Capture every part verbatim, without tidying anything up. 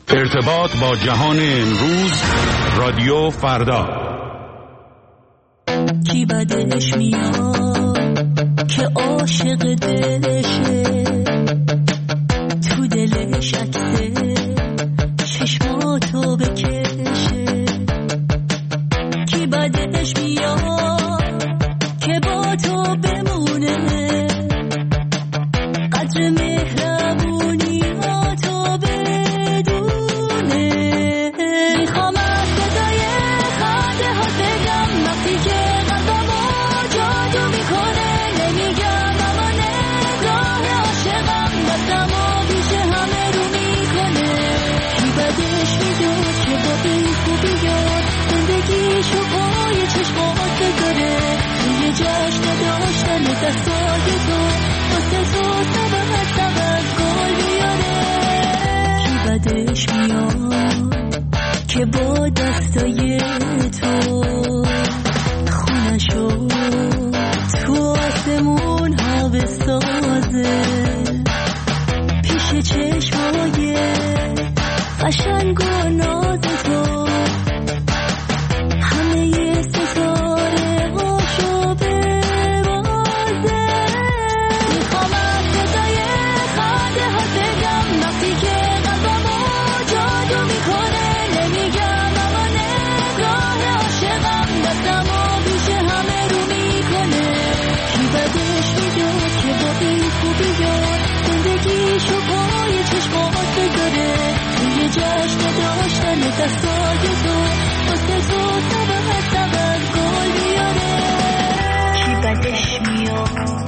ارتباط با جهان امروز، رادیو فردا. کی بدش میاد که عاشق دلشه، تو دلش عکسه چشماتو بکشه. کی بدش میاد که با تو بمونه، قدر مهربونی ها تو بدونه. میخوام از صدای خنده ها بگم وقتی که قلبمو جادو میکنه. نمیگم اما نگاه عاشقم دستمو پیش همه رو میکنه. کی بدش میداد که با این خوبیات زندگیشو پای چشمات بذاره. توی جشن داشتن دستای تو واسه تو سبب سبب گل بیاره. کی بدش میاد که با دستای تو خونشو تو آسمون ها بسازه. پیش چشمای قشنگ و ناز تو همه ستاره هاشو ببازه. میخوام از صدای خنده ها بگم وقتی که قلبمو جادو میکنه. نمیگم اما نگاه عاشقم دستمو پیش همه رو میکنه. کی بدش میداد که با این خوبیات زندگیشو پای چشمات بذاره. توی جشن داشتن دستای تو واسه تو سبب سبب گل بیاره. کی بدش میاد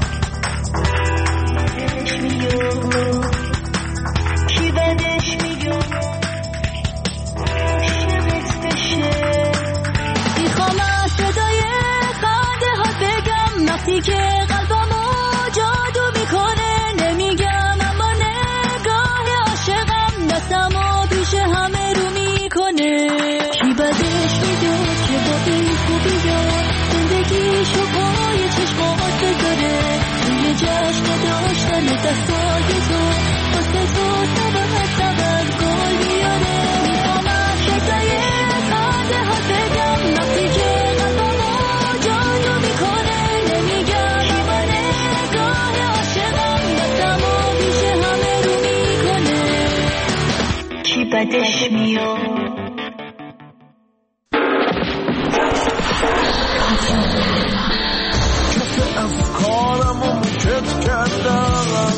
بدش میاد کی بدش میاد عاشقت بشه. میخوام از صدای خنده ها بگم وقتی که قلبمو جادو میکنه. نمیگم اما نگاه عاشقم دستمو پیش همه رو میکنه. کی بدش میداد که با این خوبیات زندگیشو پای چشمات بذاره. توی جشن داشتن دستای تو واسه تو سبب سبب گل بیاره. میخوام از صدای خنده ها بگم وقتی که قلبمو جادو میکنه. نمیگم اما نگاه عاشقم دستمو پیش همه رو میکنه. کی بدش میاد کارمو کت کردم.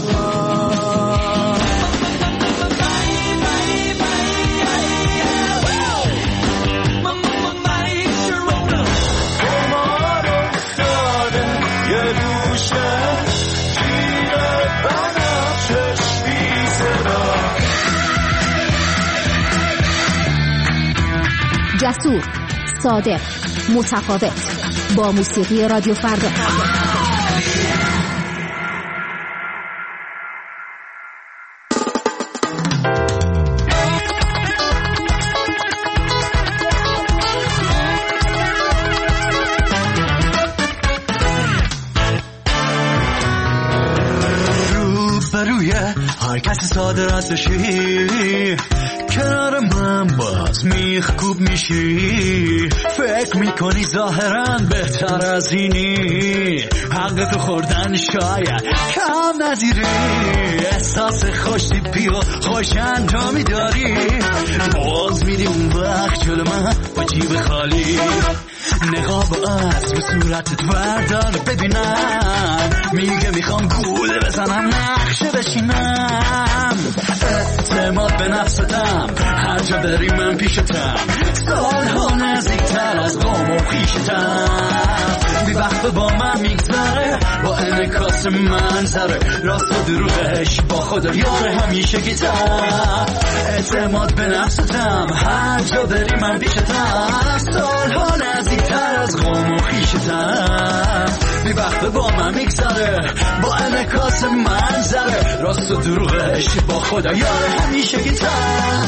قمار افتاده یه دوشه تیر بنفشش بی صدا. جسور، صادق، متفاوت، با موسیقی رادیو فردا. روبروی هر کسی ساده است بشی، کنار من باز میخکوب میشی. فکر میکنی ظاهرا بهتر از اینی، حق تو خوردن شاید کم نظیری. احساس خوش تیپی و خوش انجامی داری، باز میدی اون وقت جلو من با جیب خالی. نقاب از به صورتت بردار ببینم، میگه میخوام گوله بزنم نقشه بشینم. اعتماد به نفستم هر جا بری من پیشتم، سالها نزدیکتر از قوم و خیشتم. بی وقت با من میگذره با انعکاس منظره، راست و دروغش با خدا یار همیشه گیتم. اعتماد به نفستم هر جا بری من پیشتم، سالها نزدیکتر از قوم و خیشتم. بی وقت با من میگذره با انعکاس منظره، راست و دروغش با خدا یار همیشه گیتم.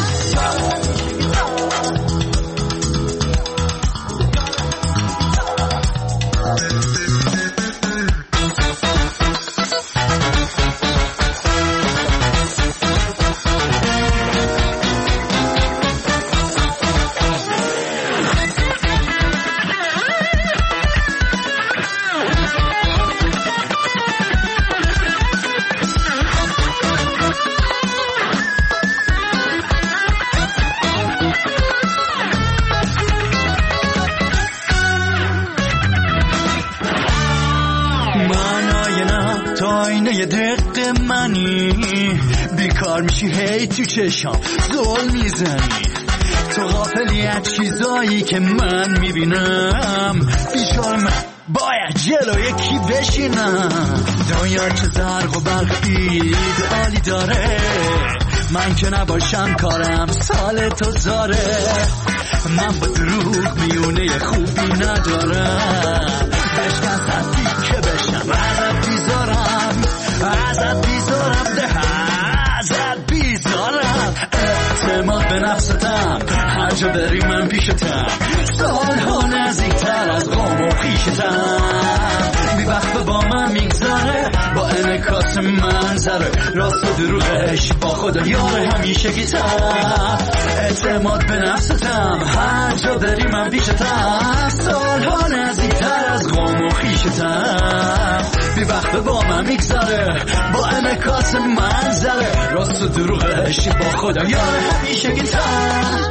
یه دقیقه منی بیکار میشی هی تو چشم زول میزنی تو غافلی از چیزایی که من میبینم بیچاره من باید جلو یکی بشینم دنیا چه زرق و برقید عالی داره من که نباشم کارم سال تو زاره من با دروغ میونه خوبی ندارم بشکن حدی که بشم ازت بیزارم ازت بیزارم ده ازت بیزارم اعتماد به نفستم هر جا بری من پیشتم سالها نزدیکتر از قوم و خیشتم بی وقت با من میگذاره با انکاس منظره راست و دروغش با خدا یار همیشه گیتم اعتماد به نفستم هر جا بری من پیشتم سالها نزدیکتر از قوم و خیشتم بی وقت با من میگذاره با انکاس منظره راست و دروغش با خدا یار همیشه گیتم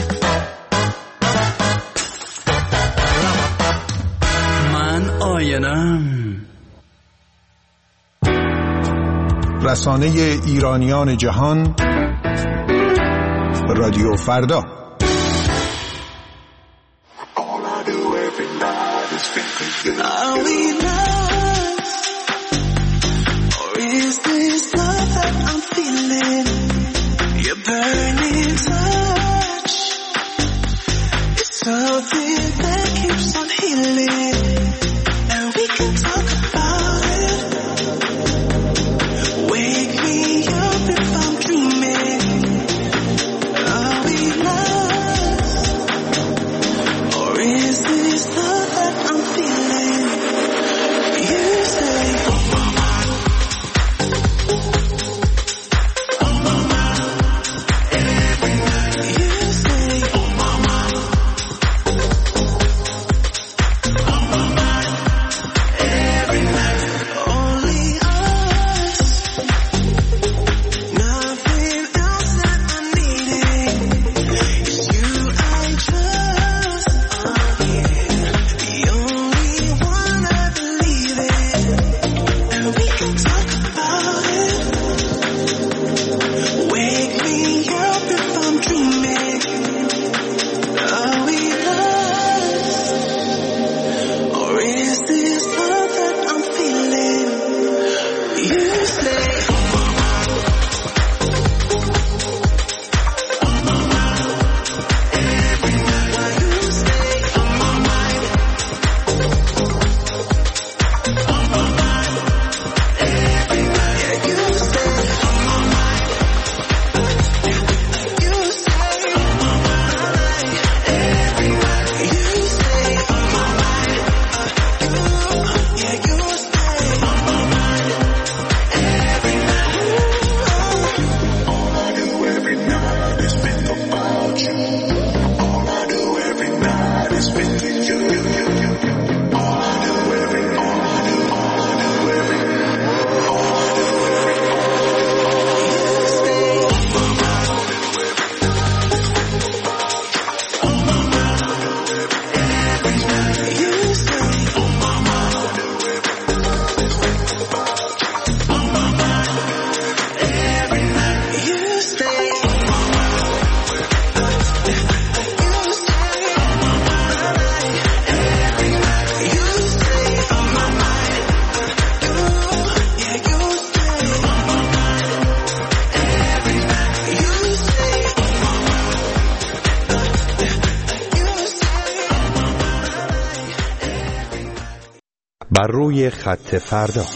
من آینم رسانه ایرانیان جهان رادیو فردا بر روی خط فردا.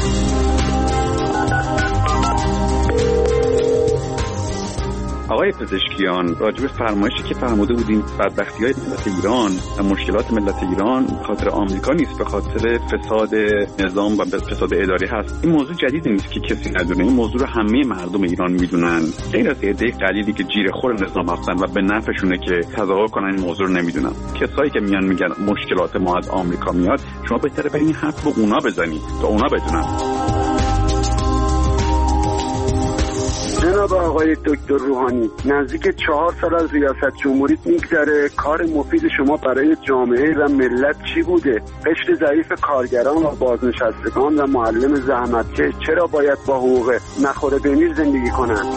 آقای پزشکیان، راجب فرمایشی که فرموده بودیم بدبختی‌های ملت ایران و مشکلات ملت ایران به خاطر آمریکا نیست، به خاطر فساد نظام و فساد اداری هست. این موضوع جدیدی نیست که کسی ندونه، این موضوع رو همه مردم ایران میدونن. غیر از عده قلیلی که جیره خور نظام هستن و به نفعشونه که تظاهر کنن این موضوع رو نمیدونن. کسایی که میان میگن مشکلات ما از آمریکا میاد، شما بهتره برین این حرف رو اونا بزنید تا اونا بدونن. جناب آقای دکتر روحانی، نزدیک چهار سال از ریاست جمهوریت میگذره. کار مفید شما برای جامعه و ملت چی بوده؟ قشر ضعیف کارگران و بازنشستگان و معلم زحمتکش چرا باید با حقوق نخوره بمیر زندگی کنند؟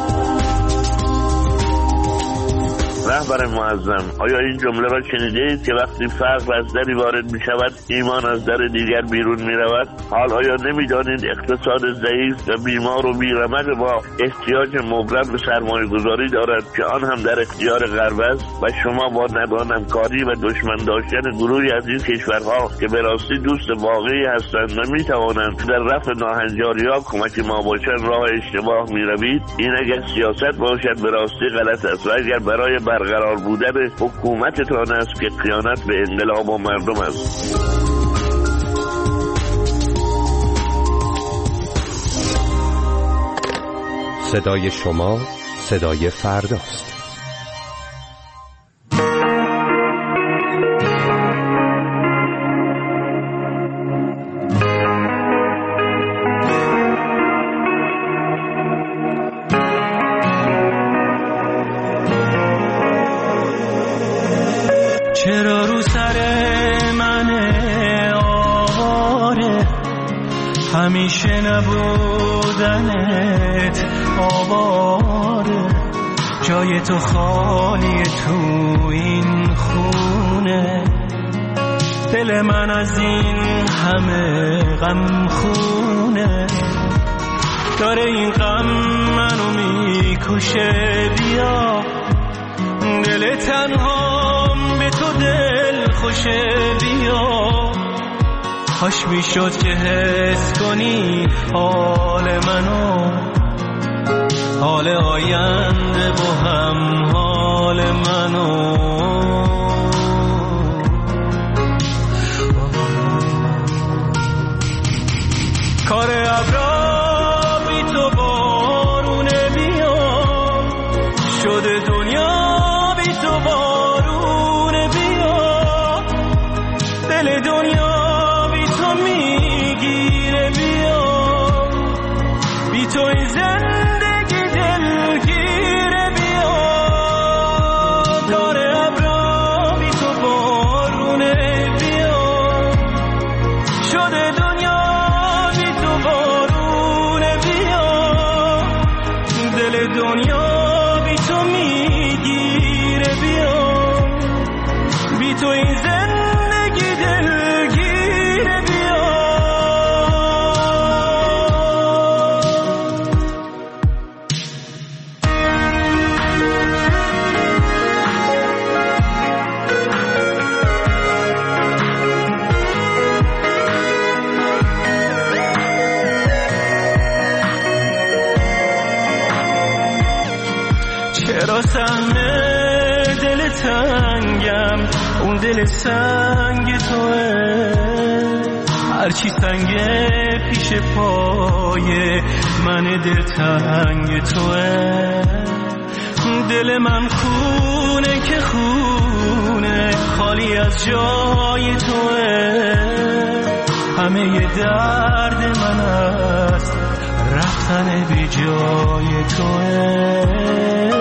رهبر معظم، آیا این جمله را شنیده اید که وقتی فقر از دری وارد می شود ایمان از در دیگر بیرون می رود؟ حال آیا نمی دانید اقتصاد ضعیف و بیمار و بیرمق با احتیاج مبرم به سرمایه گذاری دارد که آن هم در اختیار غرب است و شما با ندانمکاری و دشمن داشتن گروهی از این کشورها که به راستی دوست واقعی هستند و می توانند در رفع ناهنجاری‌ها کمک ما باشند راه اشتباه می روید؟ این اگر سیاست باشد به راستی غلط است و اگر برای برقرار بودن حکومتتان است که خیانت به انقلاب و مردم است. صدای شما صدای فرداست. چرا رو سر من آواره همیشه نبودنت آواره، جای تو خالیه تو این خونه، دل من از این همه غم خونه، داره این غم منو میکشه. بیا دل تنهام به تو دل خوشه، بیا کاش میشد که حس کنی حال منو، حال آینده با هم حال منو. کار ابرا بی تو بارونه، بیا شده دنیا بی تو بارونه، بیا دل دنیا بی تو میگیره، بیا بی تو این زندگی دلگیره، بیا کار ابرا بی تو بارونه، بیا شده دنیا بی تو بارونه، بیا دل دنیا بی تو میگیره، بیا بی تو این زندگی دلگیره، بیا. چرا سهم دل تنگم اون دل سنگ توه، هرچی سنگه پیش پای من دل تنگ توه، دل من خونه که خونه خالی از جای توه، همه درد من است رفتن بی جای توه.